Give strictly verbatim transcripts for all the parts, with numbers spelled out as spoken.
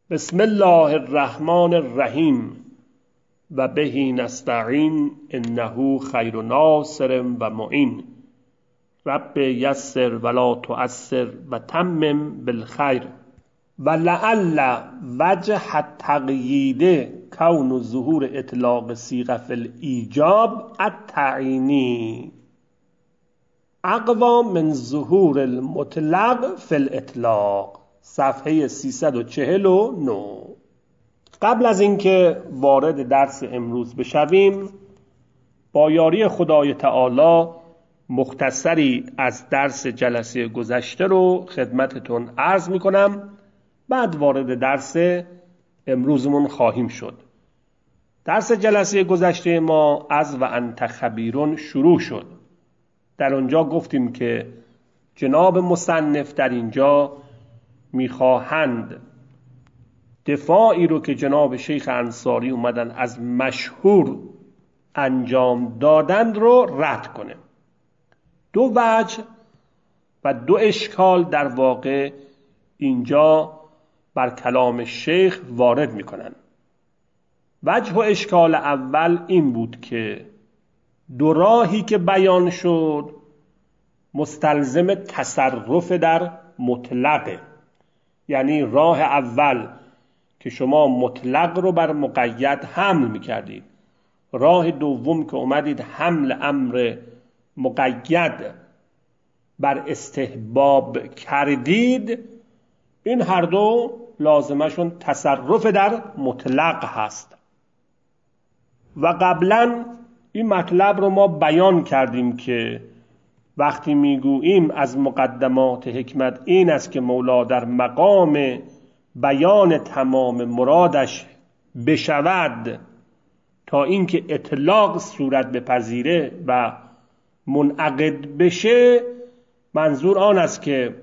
بسم الله الرحمن الرحیم و به نستعین انه خیر ناصر و معین. رب یسر ولا تعسر و تمم بالخیر. و لعل وجه التقیید کون ظهور اطلاق صیغه فی الایجاب التعیینی اقوی من ظهور المطلق فی الاطلاق. صفحه سیصد و چهل و نه. قبل از اینکه وارد درس امروز بشویم، با یاری خدای تعالی مختصری از درس جلسه گذشته رو خدمتتون عرض میکنم، بعد وارد درس امروزمون خواهیم شد. درس جلسه گذشته ما از و انت خبیرون شروع شد. در اونجا گفتیم که جناب مصنف در اینجا میخواهند دفاعی رو که جناب شیخ انصاری اومدن از مشهور انجام دادن رو رد کنه. دو وجه و دو اشکال در واقع اینجا بر کلام شیخ وارد میکنن. وجه و اشکال اول این بود که دو راهی که بیان شد مستلزم تصرف در مطلقه. یعنی راه اول که شما مطلق رو بر مقید حمل میکردید، راه دوم که اومدید حمل امر مقید بر استحباب کردید، این هر دو لازمشون تصرف در مطلق هست. و قبلا این مطلب رو ما بیان کردیم که وقتی میگوییم از مقدمات حکمت این است که مولا در مقام بیان تمام مرادش بشود تا اینکه اطلاق صورت بپذیره و منعقد بشه، منظور آن است که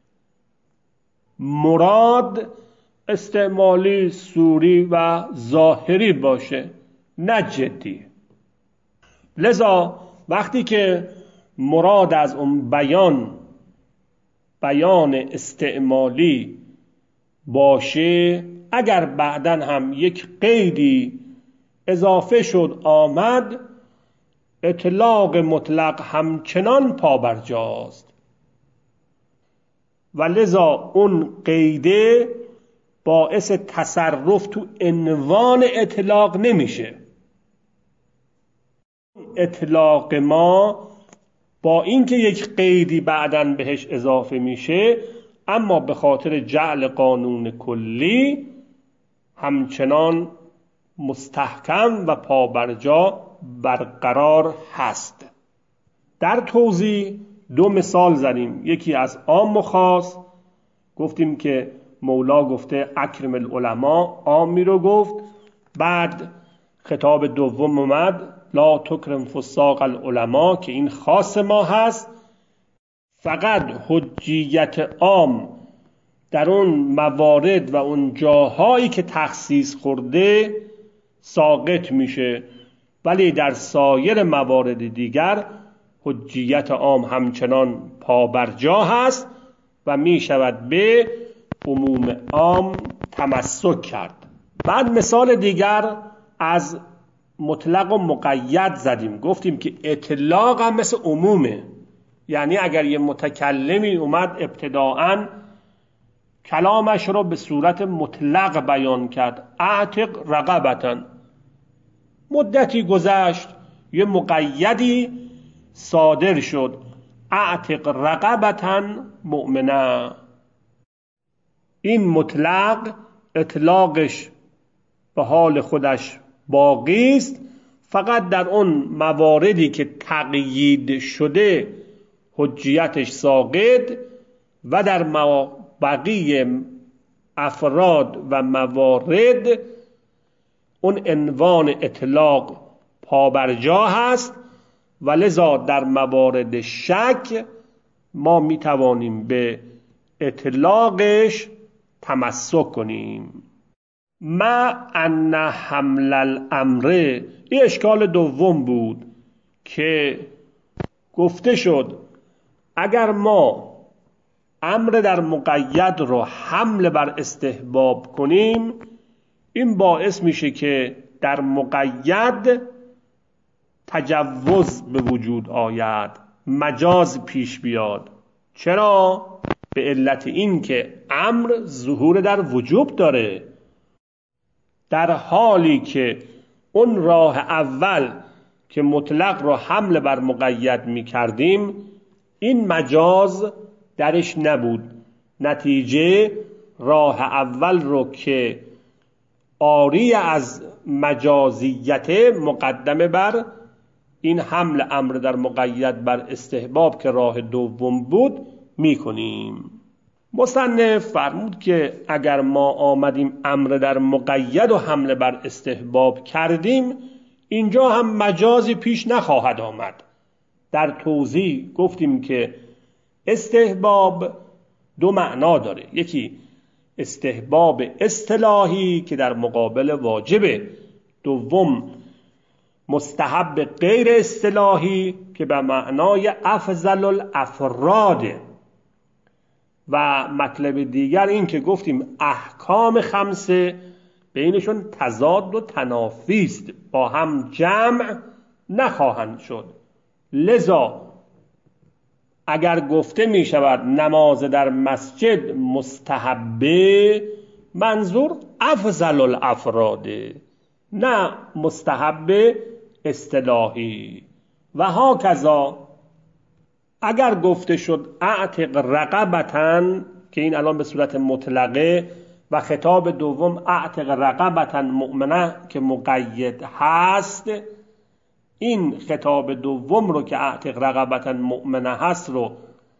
مراد استعمالی، صوری و ظاهری باشه، نه جدی. لذا وقتی که مراد از اون بیان بیان استعمالی باشه، اگر بعداً هم یک قیدی اضافه شد آمد، اطلاق مطلق همچنان پابرجاست و لذا اون قیده باعث تصرف تو عنوان اطلاق نمیشه. اطلاق ما با اینکه یک قیدی بعداً بهش اضافه میشه، اما به خاطر جعل قانون کلی همچنان مستحکم و پابرجا برقرار هست. در توضیح دو مثال زدیم، یکی از عام و خاص. گفتیم که مولا گفته اکرم العلماء، عامی رو گفت. بعد خطاب دوم اومد لا تکرم فساق العلماء، که این خاص ما هست. فقط حجیت عام در اون موارد و اون جاهایی که تخصیص خورده ساقط میشه، ولی در سایر موارد دیگر حجیت عام همچنان پابرجا هست و میشود به عموم عام تمسک کرد. بعد مثال دیگر از مطلق و مقید زدیم. گفتیم که اطلاق هم مثل عمومه. یعنی اگر یه متکلمی اومد ابتداعاً کلامش رو به صورت مطلق بیان کرد، اعتق رقبتاً، مدتی گذشت یه مقیدی صادر شد، اعتق رقبتاً مؤمنه. این مطلق اطلاقش به حال خودش باقی است، فقط در اون مواردی که تقیید شده حجیتش ساقط و در بقیه افراد و موارد اون عنوان اطلاق پابرجا هست و لذا در موارد شک ما می توانیم به اطلاقش تمسک کنیم. ما ان حمل الامر، این اشکال دوم بود که گفته شد اگر ما امر در مقید رو حمل بر استحباب کنیم، این باعث میشه که در مقید تجوز به وجود آید، مجاز پیش بیاد. چرا؟ به علت این که امر ظهور در وجوب داره، در حالی که اون راه اول که مطلق رو حمل بر مقید می کردیم این مجاز درش نبود. نتیجه راه اول رو که آری از مجازیت مقدمه بر این حمل امر در مقید بر استحباب که راه دوم بود می کنیم. مصنف فرمود که اگر ما آمدیم امر در مقید و حمل بر استحباب کردیم اینجا هم مجازی پیش نخواهد آمد. در توضیح گفتیم که استحباب دو معنا داره، یکی استحباب اصطلاحی که در مقابل واجبه، دوم مستحب غیر اصطلاحی که به معنای افضل الافراده. و مطلب دیگر این که گفتیم احکام خمسه بینشون تضاد و تنافی است، با هم جمع نخواهند شد. لذا اگر گفته می شود نماز در مسجد مستحبه، منظور افضل الافراده، نه مستحب اصطلاحی. و هاکذا اگر گفته شد اعتق رقبتن، که این الان به صورت مطلقه، و خطاب دوم اعتق رقبتن مؤمنه که مقید هست، این خطاب دوم رو که اعتق رقبتن مؤمنه هست رو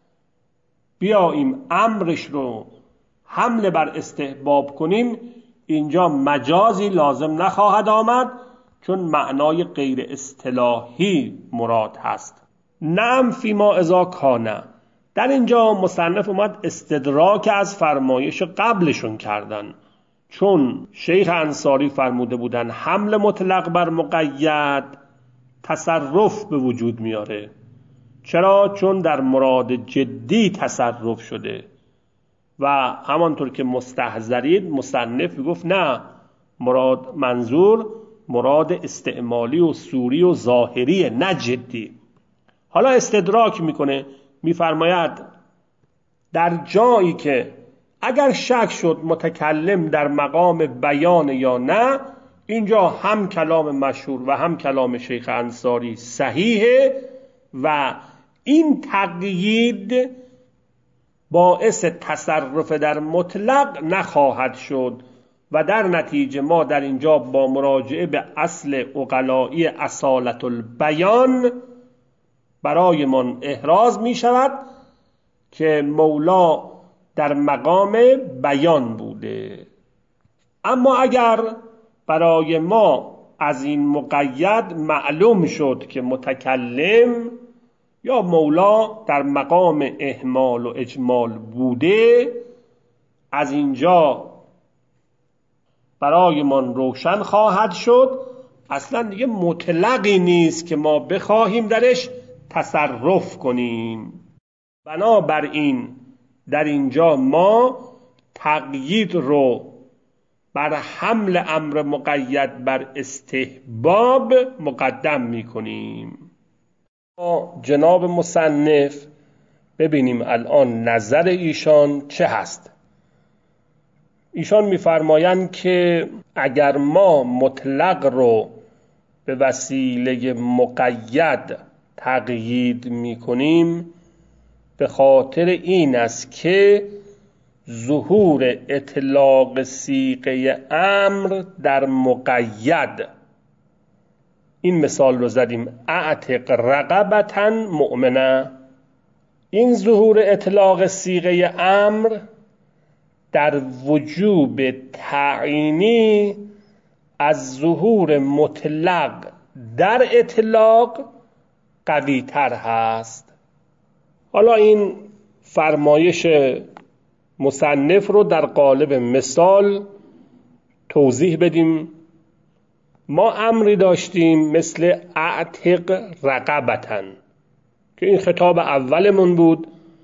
بیاییم امرش رو حمل بر استحباب کنیم، اینجا مجازی لازم نخواهد آمد چون معنای غیر اصطلاحی مراد هست. نعم فیما اذا کانه، در اینجا مصنف اومد استدراک از فرمایش قبلشون کردن، چون شیخ انصاری فرموده بودن حمل مطلق بر مقید تصرف به وجود میاره. چرا؟ چون در مراد جدی تصرف شده و همانطور که مستحضرید مصنف گفت نه، مراد منظور مراد استعمالی و صوری و ظاهریه نه جدی. حالا استدراک میکنه، میفرماید در جایی که اگر شک شد متکلم در مقام بیان یا نه، اینجا هم کلام مشهور و هم کلام شیخ انصاری صحیحه و این تقیید باعث تصرف در مطلق نخواهد شد و در نتیجه ما در اینجا با مراجعه به اصل عقلائی اصالت البیان برای من احراز می شود که مولا در مقام بیان بوده. اما اگر برای ما از این مقید معلوم شد که متکلم یا مولا در مقام اهمال و اجمال بوده، از اینجا برای من روشن خواهد شد اصلا دیگه مطلقی نیست که ما بخواهیم درش تصرف کنیم. بنابراین در اینجا ما تقیید رو بر حمل امر مقید بر استحباب مقدم می کنیم. جناب مصنف ببینیم الان نظر ایشان چه هست. ایشان می‌فرمایند که اگر ما مطلق رو به وسیله مقید تقیید می‌کنیم به خاطر این است که ظهور اطلاق صیغه امر در مقید، این مثال رو زدیم اعتق رقبتن مؤمنه، این ظهور اطلاق صیغه امر در وجوب تعیینی از ظهور مطلق در اطلاق قوی تر هست. حالا این فرمایش مصنف رو در قالب مثال توضیح بدیم. ما امری داشتیم مثل اعتق رقبتن که این خطاب اولمون بود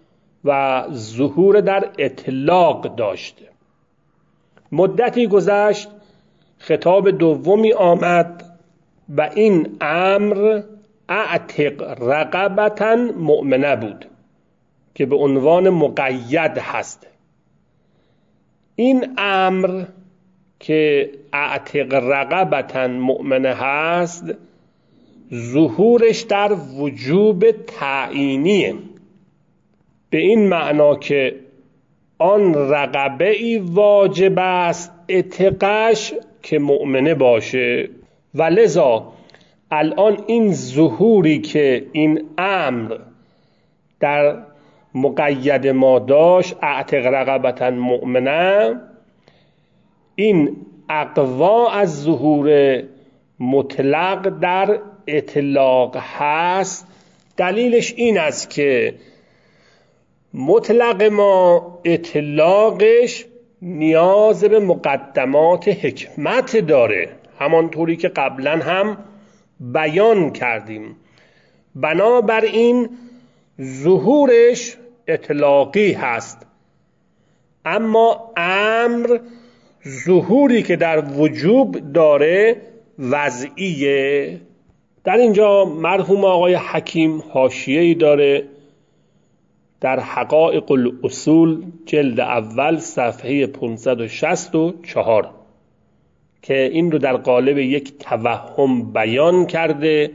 و ظهور در اطلاق داشته. مدتی گذشت، خطاب دومی آمد و این امر اعتق رقبة مؤمنه بود که به عنوان مقید هست. این امر که اعتق رقبة مؤمنه هست ظهورش در وجوب تعیینیه، به این معنا که آن رقبه ای واجب است اعتقاش که مؤمنه باشه و لذا الان این ظهوری که این امر در مقید ما داشت اعتق رقبة مؤمنه، این اقوا از ظهور مطلق در اطلاق هست. دلیلش این است که مطلق ما اطلاقش نیاز به مقدمات حکمت داره، همانطوری که قبلا هم بیان کردیم. بنابراین ظهورش اطلاقی هست، اما امر ظهوری که در وجوب داره وضعیه. در اینجا مرحوم آقای حکیم حاشیه‌ای داره در حقائق الاصول جلد اول صفحه پانصد و شصت و چهار که این رو در قالب یک توهم بیان کرده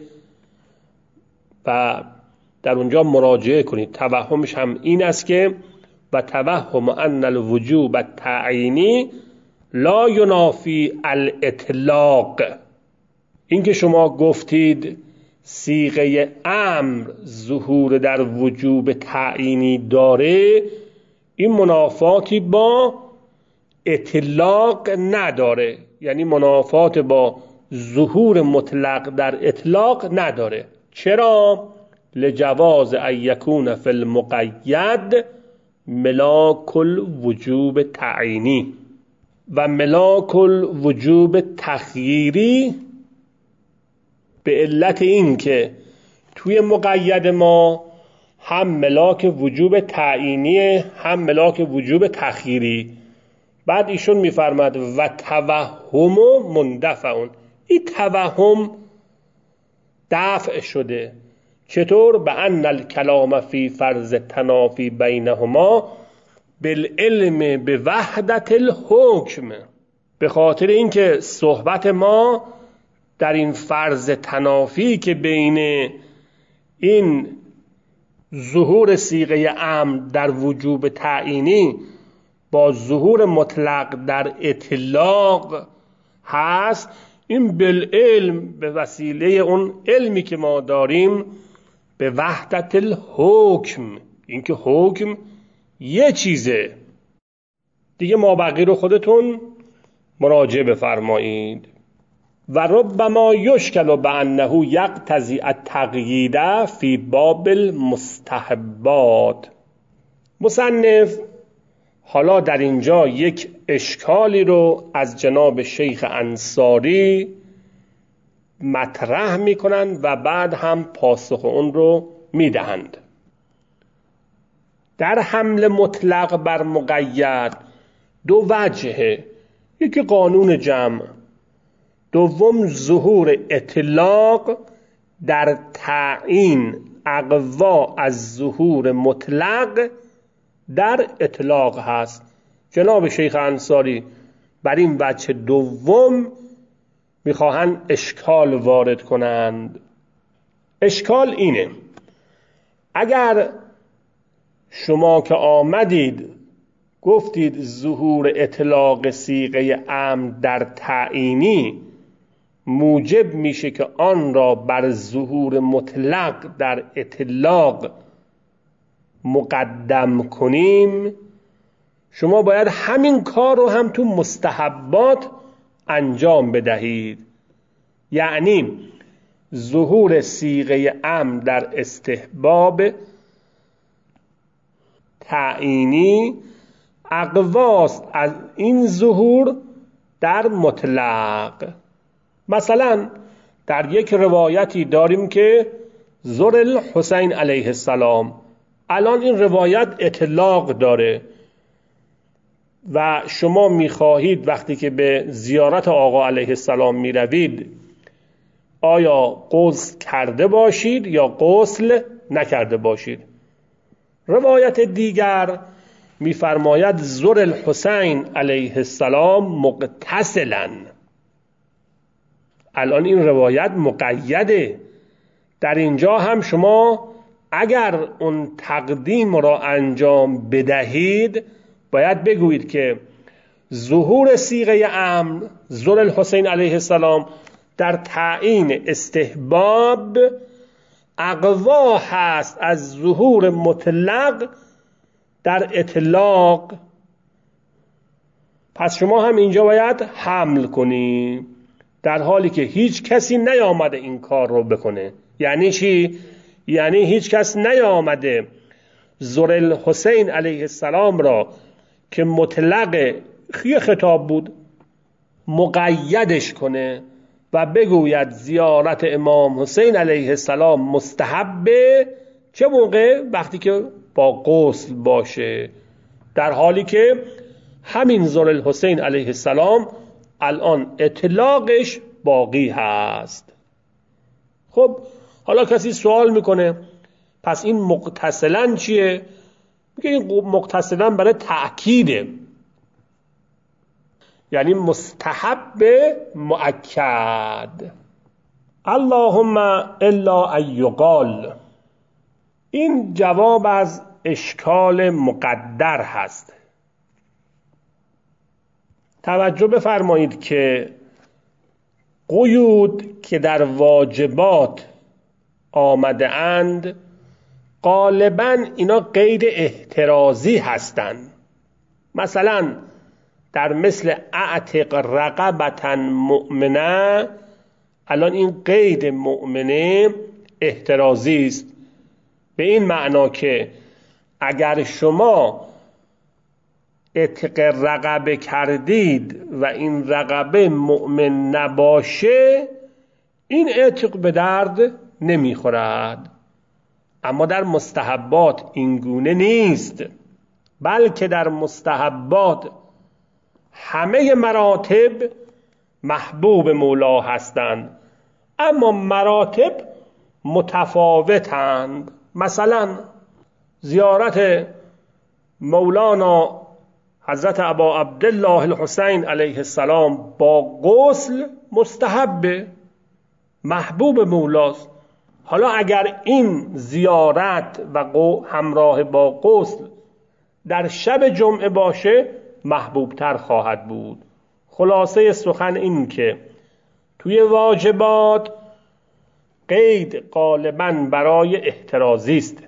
و در اونجا مراجعه کنید. توهمش هم این است که و توهم ان الوجوب التعیینی لا ینافی الاطلاق. این که شما گفتید صیغه امر ظهور در وجوب تعیینی داره، این منافاتی با اطلاق نداره، یعنی منافات با ظهور مطلق در اطلاق نداره. چرا؟ لجواز ان یکون فی المقید ملاک الوجوب تعیینی و ملاک الوجوب تخییری، به علت این که توی مقید ما هم ملاک وجوب تعیینی هم ملاک وجوب تخییری. بعد ایشون میفرماد و توهم مندفعون، این توهم دفع شده. چطور؟ به ان الکلام فی فرض تنافی بینهما بالعلم به وحدت الحکم، به خاطر اینکه صحبت ما در این فرض تنافی که بین این ظهور صیغه امر در وجوب تعیینی با ظهور مطلق در اطلاق هست، این بالعلم به وسیله اون علمی که ما داریم به وحدت الحکم، اینکه حکم یه چیزه دیگه. ما بقیه رو خودتون مراجعه بفرمایید. و ربما یشکل بانه یقتضی التقیید فی باب المستحبات. مصنف حالا در اینجا یک اشکالی رو از جناب شیخ انصاری مطرح میکنند و بعد هم پاسخ اون رو میدهند. در حمل مطلق بر مقید دو وجهه، یکی قانون جمع، دوم ظهور اطلاق در تعیین اقوا از ظهور مطلق در اطلاق هست. جناب شیخ انصاری بر این وجه دوم میخواهند اشکال وارد کنند. اشکال اینه: اگر شما که آمدید گفتید ظهور اطلاق صیغه امر در تعیینی موجب میشه که آن را بر ظهور مطلق در اطلاق مقدم کنیم، شما باید همین کار رو هم تو مستحبات انجام بدهید. یعنی ظهور صیغه امر در استحباب تعیینی اقواست از این ظهور در مطلق. مثلا در یک روایتی داریم که زر الحسین علیه السلام، الان این روایت اطلاق داره و شما میخواهید وقتی که به زیارت آقا علیه السلام میروید آیا غسل کرده باشید یا غسل نکرده باشید. روایت دیگر میفرماید زر الحسین علیه السلام مغتسلا. الان این روایت مقیده. در اینجا هم شما اگر اون تقدیم را انجام بدهید باید بگویید که ظهور صیغه امر زر الحسین علیه السلام در تعیین استحباب اقوا هست از ظهور مطلق در اطلاق. پس شما هم اینجا باید حمل کنی در حالی که هیچ کسی نیامده این کار رو بکنه. یعنی چی؟ یعنی هیچ کس نیامده زر الحسین علیه السلام را که مطلق خیلی خطاب بود مقیدش کنه و بگوید زیارت امام حسین علیه السلام مستحبه. چه موقع؟ وقتی که با غسل باشه، در حالی که همین زر الحسین علیه السلام الان اطلاقش باقی هست. خب حالا کسی سوال میکنه پس این مغتسلا چیه؟ میگه این مغتسلا برای تأکیده، یعنی مستحب مؤکد. اللهم الا ان یقال، این جواب از اشکال مقدر هست. توجه بفرمایید که قیود که در واجبات آمده اند غالباً اینا قید احترازی هستند. مثلا در مثل اعتق رقبة مؤمنه، الان این قید مؤمنه احترازی است، به این معنا که اگر شما اعتق رقبه کردید و این رقبه مؤمن نباشه این اعتق به درد نمیخورد. اما در مستحبات این گونه نیست، بلکه در مستحبات همه مراتب محبوب مولا هستند، اما مراتب متفاوتند. مثلا زیارت مولانا حضرت ابا عبدالله الحسین علیه السلام با غسل مستحب محبوب مولاست. حالا اگر این زیارت و همراه با غسل در شب جمعه باشه محبوب تر خواهد بود. خلاصه سخن این که توی واجبات قید غالباً برای احترازی است،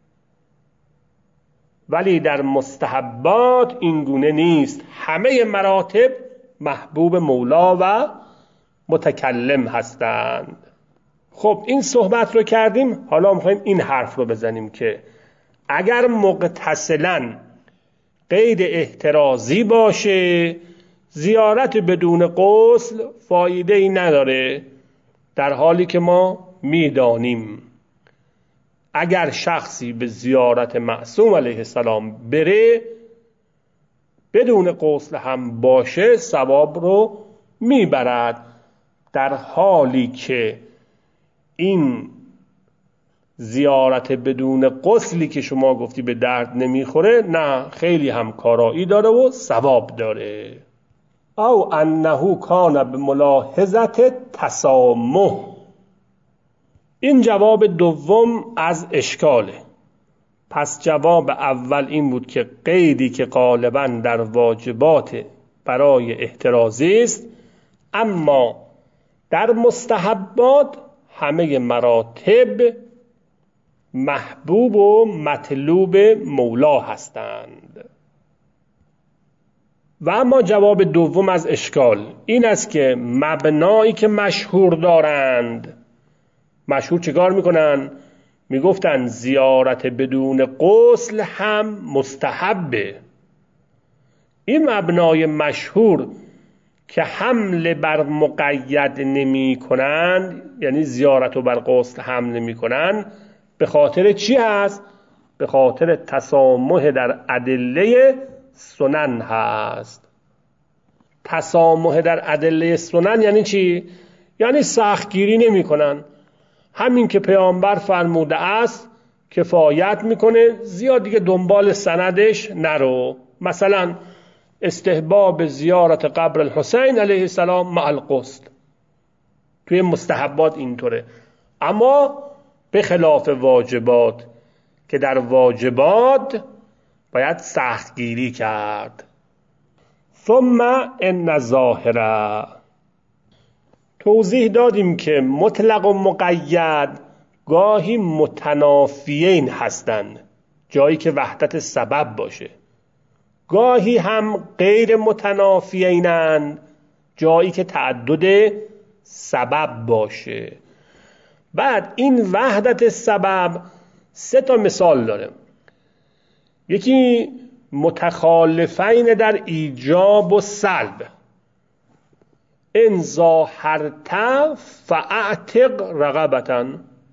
ولی در مستحبات این گونه نیست. همه مراتب محبوب مولا و متکلم هستند. خب این صحبت رو کردیم، حالا میخوایم این حرف رو بزنیم که اگر مغتسلاً قید احترازی باشه زیارت بدون غسل فایده ای نداره، در حالی که ما میدانیم اگر شخصی به زیارت معصوم علیه السلام بره بدون غسل هم باشه ثواب رو میبرد، در حالی که این زیارت بدون غسلی که شما گفتی به درد نمیخوره نه، خیلی هم کارایی داره و ثواب داره. او انه کان بملاحظه تسامح، این جواب دوم از اشکاله. پس جواب اول این بود که قیدی که غالباً در واجبات برای احترازی است، اما در مستحبات همه مراتب محبوب و مطلوب مولا هستند. و اما جواب دوم از اشکال این است که مبنایی که مشهور دارند، مشهور چیکار میکنن؟ میگفتن زیارت بدون غسل هم مستحبه. این مبنای مشهور که حمل بر مقید نمی کنند، یعنی زیارت رو بر غسل حمل نمی کنند، به خاطر چی هست؟ به خاطر تسامح در ادله سنن هست. تسامح در ادله سنن یعنی چی؟ یعنی سختگیری نمی کنن. همین که پیامبر فرموده است کفایت میکنه، زیاد دیگه دنبال سندش نرو. مثلا استحباب زیارت قبر الحسین علیه السلام مع الغسل توی مستحبات اینطوره، اما به خلاف واجبات که در واجبات باید سختگیری کرد. ثم ان ظاهره، توضیح دادیم که مطلق و مقید گاهی متنافیین هستند، جایی که وحدت سبب باشه، گاهی هم غیر متنافیینند، جایی که تعدد سبب باشه. بعد این وحدت سبب سه تا مثال داره. یکی متخالفین در ایجاب و سلب، ان ظاهرت فاعتق رقبة،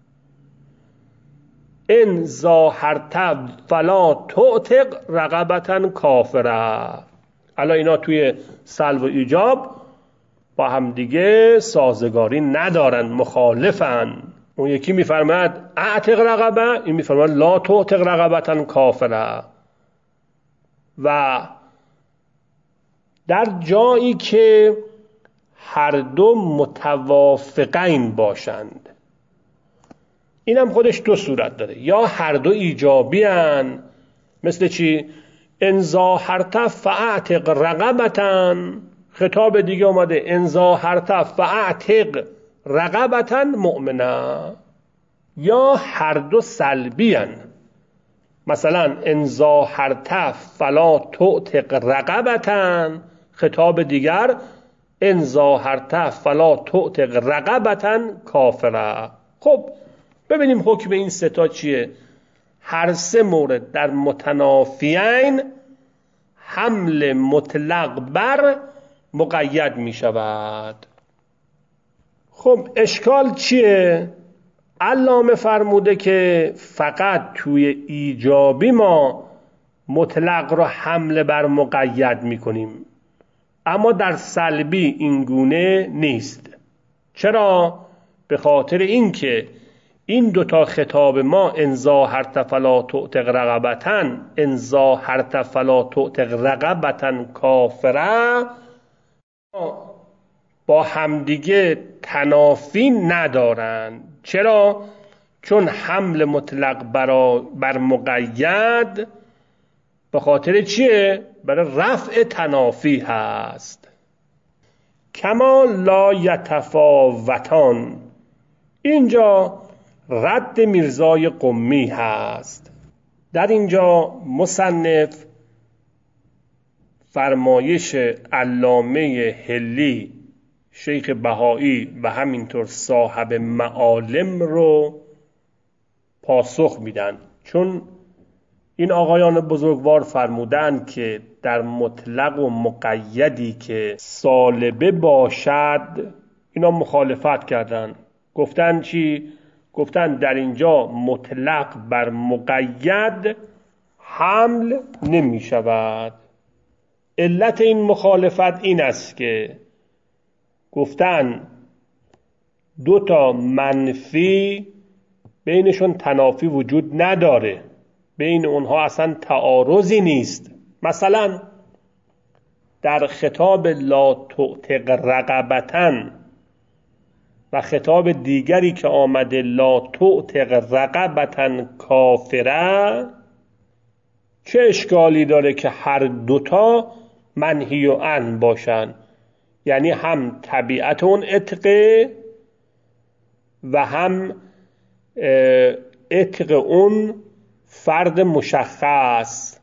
ان ظاهرت فلا تعتق رقبة کافره. الان اینا توی سلب و ایجاب با هم دیگه سازگاری ندارن، مخالفن. اون یکی میفرماد اعتق رقبه، این میفرماد لا تعتق رقبة کافره. و در جایی که هر دو متوافقین باشند، اینم خودش دو صورت داره، یا هر دو ایجابی هن، مثل چی؟ ان ظاهرت فاعتق رقبة، خطاب دیگه اومده ان ظاهرت فاعتق رقبة مؤمنه. یا هر دو سلبی هن، مثلا ان ظاهرت فلا تعتق رقبة، خطاب دیگر ان ظاهرت فلا تعتق رقبة کافره. خب ببینیم حکم این سه تا چیه. هر سه مورد در متنافیین حمل مطلق بر مقید می شود. خب اشکال چیه؟ علامه فرموده که فقط توی ایجابی ما مطلق رو حمل بر مقید می کنیم، اما در سلبی این گونه نیست. چرا؟ به خاطر اینکه این دوتا خطاب ما ان ظاهرت فلا تعتق رقبة، ان ظاهرت فلا تعتق رقبة کافره با همدیگه تنافی ندارن. چرا؟ چون حمل مطلق بر مقید به خاطر چیه؟ برای رفع تنافی هست. کما لا یتفاوتان، اینجا رد میرزای قمی هست. در اینجا مصنف فرمایش علامه حلی، شیخ بهایی و همینطور صاحب معالم رو پاسخ میدن، چون این آقایان بزرگوار فرمودن که در مطلق و مقیدی که سالبه باشد اینا مخالفت کردن. گفتن چی؟ گفتن در اینجا مطلق بر مقید حمل نمی شود. علت این مخالفت این است که گفتن دو تا منفی بینشون تنافی وجود نداره، بین اونها اصلا تعارضی نیست. مثلا در خطاب لا تعتق رقبة و خطاب دیگری که آمده لا تعتق رقبة کافره، چه اشکالی داره که هر دوتا منهی و عن باشن؟ یعنی هم طبیعت اون عتقه و هم عتق اون فرد مشخص،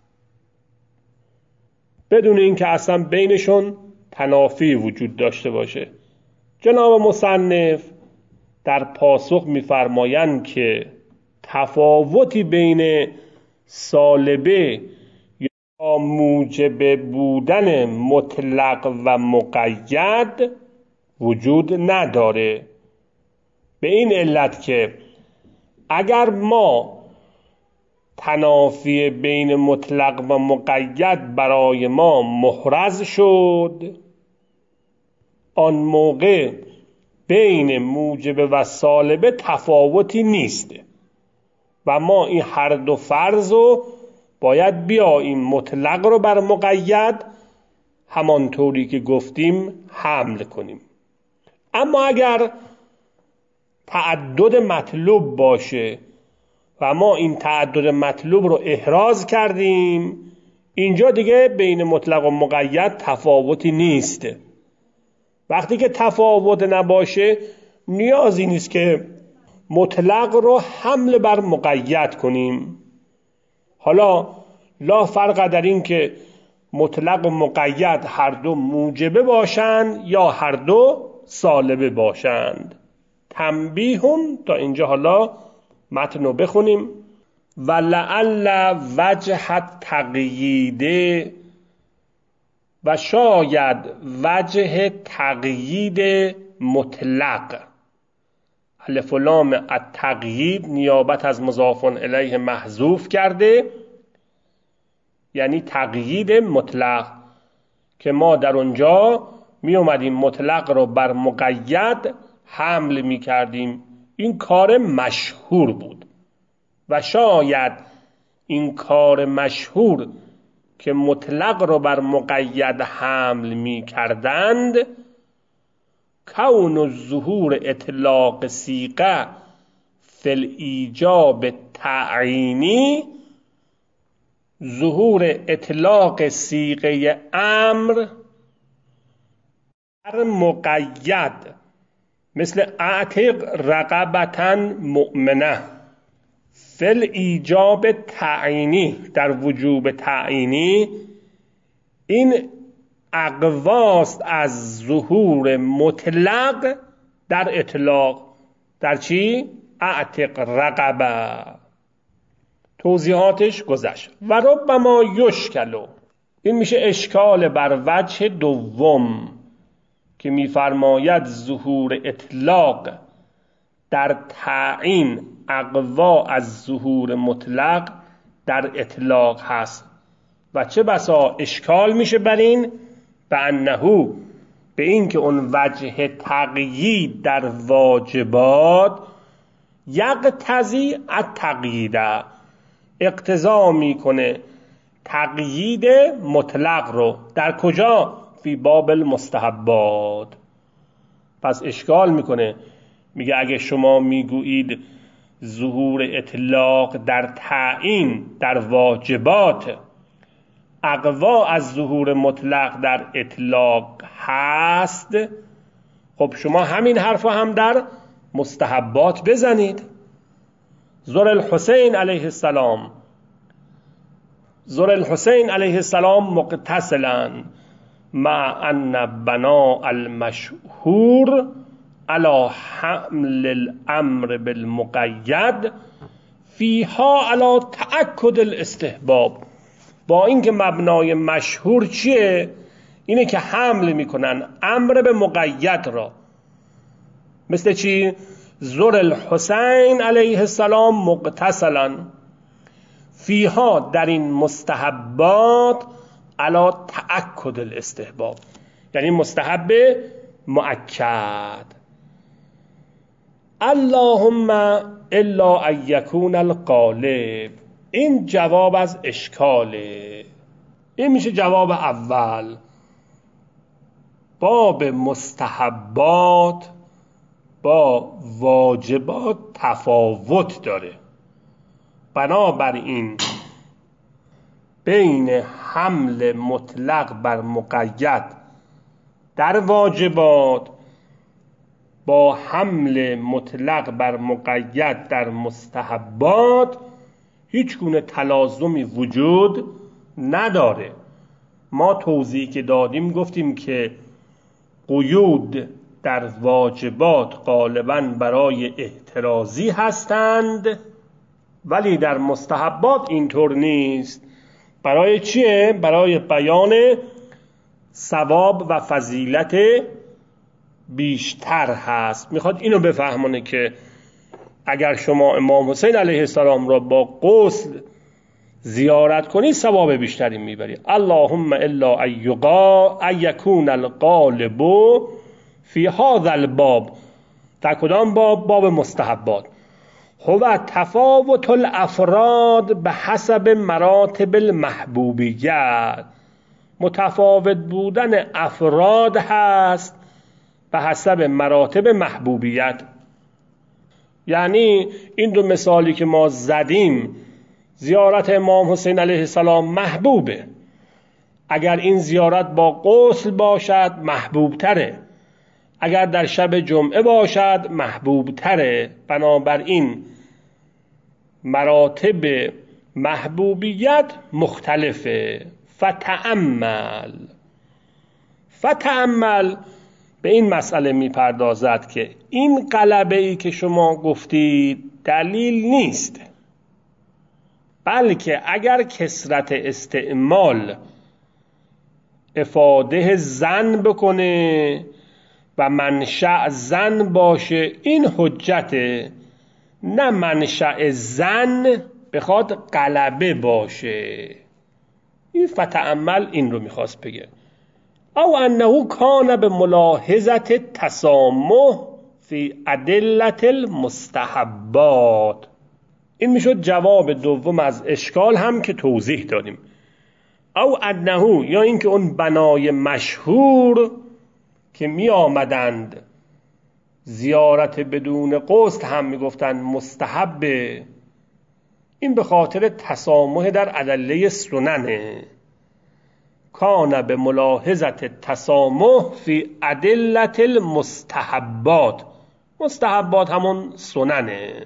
بدون اینکه اصلا بینشون تنافی وجود داشته باشه. جناب مصنف در پاسخ می‌فرمایند که تفاوتی بین سالبه یا موجب بودن مطلق و مقید وجود نداره، به این علت که اگر ما تنافی بین مطلق و مقید برای ما محرز شد، آن موقع بین موجب و سالبه تفاوتی نیست و ما این هر دو فرض رو باید بیاییم مطلق رو بر مقید همانطوری که گفتیم حمل کنیم. اما اگر تعدد مطلوب باشه و ما این تعدد مطلوب رو احراز کردیم، اینجا دیگه بین مطلق و مقید تفاوتی نیست. وقتی که تفاوت نباشه نیازی نیست که مطلق رو حمل بر مقید کنیم. حالا لا فرق در این که مطلق و مقید هر دو موجبه باشند یا هر دو سالبه باشند. تنبیهون تا اینجا. حالا متن رو بخونیم. ولعل وجه تقیید و شاید وجه تقیید مطلق. الف و لام التقیید نیابت از مضاف الیه محذوف کرده، یعنی تقیید مطلق که ما در اونجا می اومدیم مطلق رو بر مقید حمل می کردیم. این کار مشهور بود و شاید این کار مشهور که مطلق رو بر مقید حمل می کردند کون ظهور اطلاق صیغه فی الایجاب تعیینی، ظهور اطلاق صیغه امر بر مقید مثل اعتق رقبة مؤمنه فی الایجاب تعیینی، در وجوب تعیینی، این اقواست از ظهور مطلق در اطلاق. در چی؟ اعتق رقبه. توضیحاتش گذشت. و ربما یشکلو، این میشه اشکال بر وجه دوم که میفرماید ظهور اطلاق در تعیین اقوا از ظهور مطلق در اطلاق هست و چه بسا اشکال میشه بر این به انهو، به این که اون وجه تقیید در واجبات یقتضی التقیید، اقتضا میکنه تقیید مطلق رو. در کجا؟ فی باب المستحبات. پس اشکال میکنه، میگه اگه شما میگویید ظهور اطلاق در تعیین در واجبات اقوا از ظهور مطلق در اطلاق هست، خب شما همین حرف هم در مستحبات بزنید. ذو الحسین علیه السلام ذو الحسین علیه السلام مغتسلا مع ان بنا المشهور علی حمل الامر بالمقید فیها علی تأکد الاستحباب. با اینکه مبنای مشهور چیه؟ اینه که حمل میکنن امر به مقید را. مثل چی؟ ذو الحسین علیه السلام مغتسلا، فیها در این مستحبات علی تأکد الاستحباب، یعنی مستحب مؤکد. اللهم الا ان یکون الغالب، این جواب از اشکاله. این میشه جواب اول. باب مستحبات با واجبات تفاوت داره، بنابراین بین حمل مطلق بر مقید در واجبات با حمل مطلق بر مقید در مستحبات هیچ گونه تلازمی وجود نداره. ما توضیحی که دادیم گفتیم که قیود در واجبات غالباً برای احترازی هستند، ولی در مستحبات اینطور نیست. برای چیه؟ برای بیان ثواب و فضیلت بیشتر هست. میخواد اینو بفهمونه که اگر شما امام حسین علیه السلام را با غسل زیارت کنی ثواب بیشتری میبری. اللهم الا ایقا ایکون القالب فی هذا الباب، در کدام باب؟ باب مستحبات. هو تفاوت الافراد به حسب مراتب المحبوبیت، متفاوت بودن افراد هست به حسب مراتب محبوبیت. یعنی این دو مثالی که ما زدیم، زیارت امام حسین علیه السلام محبوبه، اگر این زیارت با غسل باشد محبوب تره، اگر در شب جمعه باشد محبوب تره. بنابراین مراتب محبوبیت مختلفه. فتأمل فتأمل به این مسئله میپردازد که این غلبه ای که شما گفتید دلیل نیست، بلکه اگر کثرت استعمال افاده زن بکنه و منشأ زن باشه این حجته، نه منشأ زن بخواد غلبه باشه. این فتأمل این رو میخواست بگه. او انه کان به ملاحظت تسامح فی ادلة المستحبات. این میشد جواب دوم از اشکال هم که توضیح دادیم. او انه، یا اینکه اون بنای مشهور که می آمدند زیارت بدون غسل هم می گفتند مستحبه، این به خاطر تسامح در ادله سننه. کان به ملاحظت تسامح فی ادله المستحبات. مستحبات همون سننه.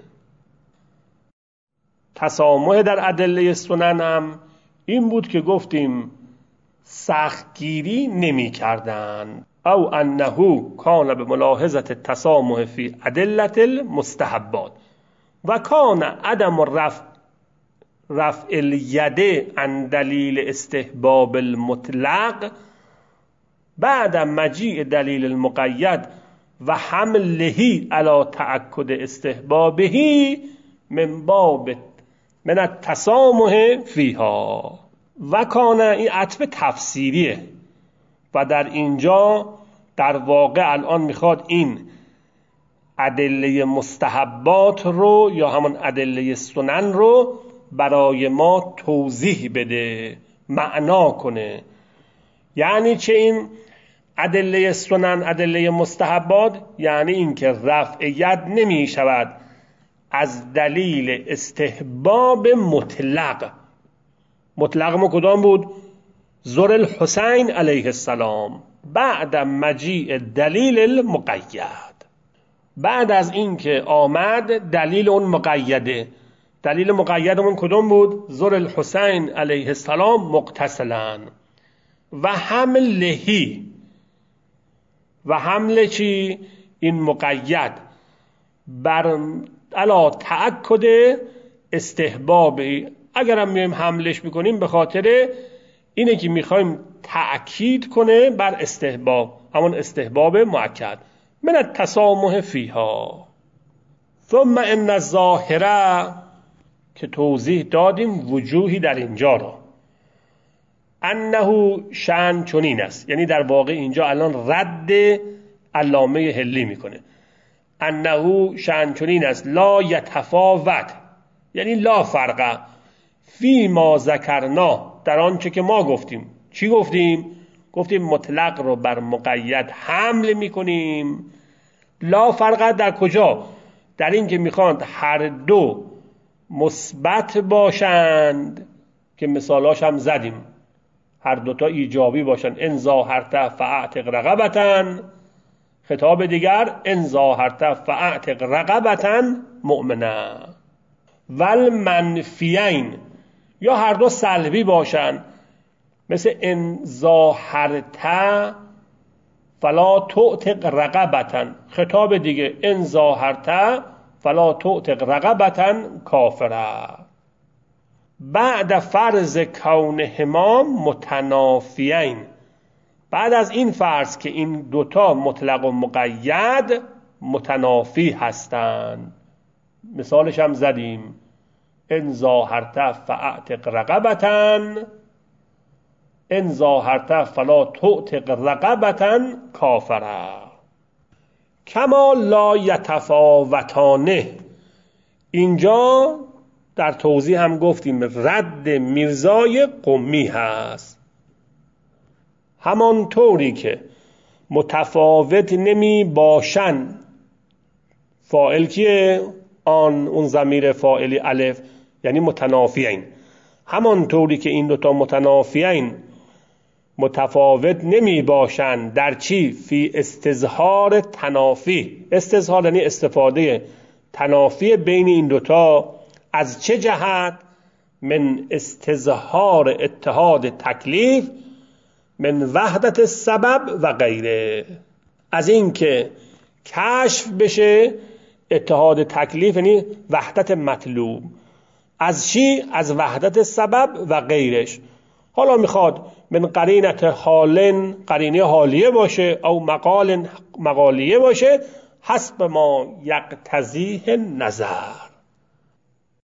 تسامح در ادله سنن هم این بود که گفتیم سختگیری نمی کردن. او انه کان به ملاحظت تسامح فی ادله المستحبات و کان عدم رفع رفع الید عن دلیل استحباب المطلق بعد مجیء دلیل المقید و حمله علی تأکد استحبابه من باب من التسامح فیها. و کان این عطف تفسیریه و در اینجا در واقع الان میخواد این ادله مستحبات رو یا همون ادله سنن رو برای ما توضیح بده، معنا کنه. یعنی چه این ادله سنن ادله مستحبات؟ یعنی این که رفع ید نمی شود از دلیل استحباب مطلق. مطلق ما کدام بود؟ ذر الحسین علیه السلام بعد مجیء دلیل المقید. بعد از این که آمد دلیل اون مقیده. دلیل مقیدمون کدام بود؟ ذر الحسین علیه السلام مغتسلا و حملهی. و حمل چی؟ این مقید بر علا تأکد استحبابی. اگرم میایم حملش میکنیم به خاطر اینه که میخوایم تأکید کنه بر استحباب، همون استحباب مؤکد من التسامح فیها. ثم ان الظاهره که توضیح دادیم وجوهی در اینجا را، انه شأن چنین است، یعنی در واقع اینجا الان رد علامه حلی میکنه. انه شأن چنین است لا یتفاوت، یعنی لا فرق فی ما ذکرنا، در آنچه که ما گفتیم. چی گفتیم؟ گفتیم مطلق رو بر مقید حمل میکنیم. لا فرق در کجا؟ در این که میخواند هر دو مثبت باشند که مثالاش هم زدیم، هر دوتا ایجابی باشند. ان ظاهرت فاعتق رقبتن، خطاب دیگر ان ظاهرت فاعتق رقبتن مؤمنه. والمنفیین، یا هر دو سلبی باشند، مثل ان ظاهرت فلا تعتق رقبتن، خطاب دیگه ان ظاهرت فلا تعتق رقبتن کافره. بعد فرض کونهما متنافیین، بعد از این فرض که این دوتا مطلق و مقید متنافی هستند. مثالش هم زدیم ان ظاهرت فاعتق رقبتن ان ظاهرت فلا تعتق رقبتن کافره. کما لا یتفاوتانه، اینجا در توضیح هم گفتیم رد میرزای قمی هست. همانطوری که متفاوت نمی باشن، فاعل کیه؟ آن، اون ضمیر فاعلی الف، یعنی متنافیین. همانطوری که این دوتا متنافیین متفاوت نمی باشن در چی؟ فی استظهار تنافی. استظهار یعنی استفاده تنافی بین این دوتا. از چه جهت؟ من استظهار اتحاد تکلیف من وحدت السبب و غیره. از این که کشف بشه اتحاد تکلیف یعنی وحدت مطلوب. از چی؟ از وحدت سبب و غیرش. حالا میخواد من قرینت حالن، قرینه حالیه باشه، او مقال مقالیه باشه، حسب ما یقتضیه نظر.